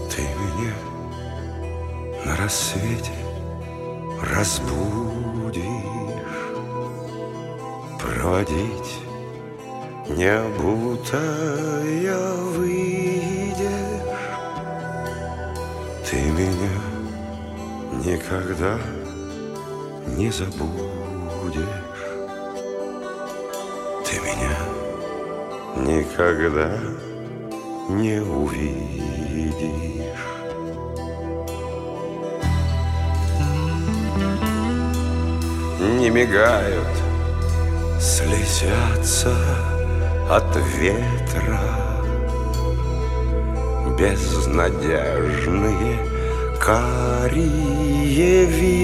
Ты меня на рассвете разбудишь, проводить не обутая выйдешь. Ты меня никогда не забудешь. Ты меня никогда не увидишь. Не мигают, слезятся от ветра безнадежные карие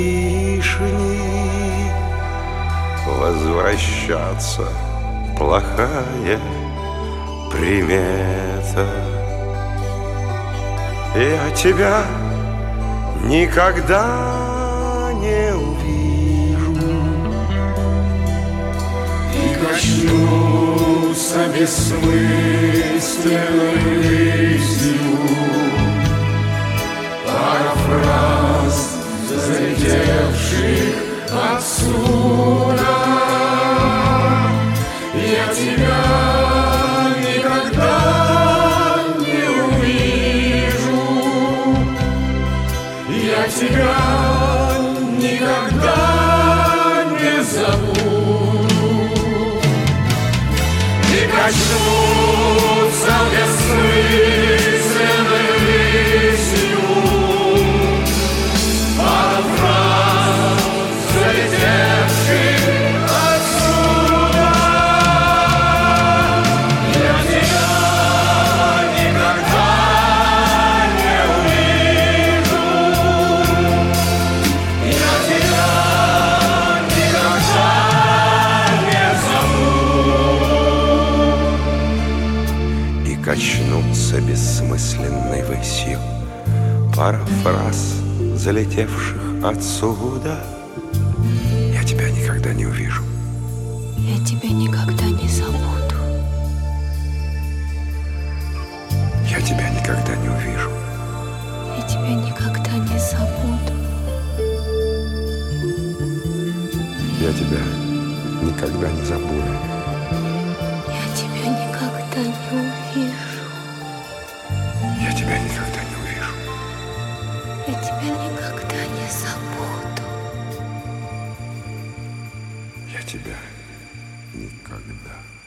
вишни. Возвращаться плохая примета. Я тебя никогда не увижу. И качнуться бессмысленной рысью парафраз залетевших отсюда. Я тебя никогда не увижу. Я тебя никогда не забуду. И качнуться бессмысленной рысью парафраз залетевших отсюда. Я тебя никогда не увижу. Я тебя никогда не забуду. И качнуться бессмысленной высью парафраз залетевших отсюда. Я тебя никогда не увижу. Я тебя никогда не забуду. Я тебя никогда не увижу. Я тебя никогда не забуду. Я тебя никогда не забуду. Я тебя никогда не увижу. Я тебя никогда не увижу. Я тебя никогда не забуду. Я тебя никогда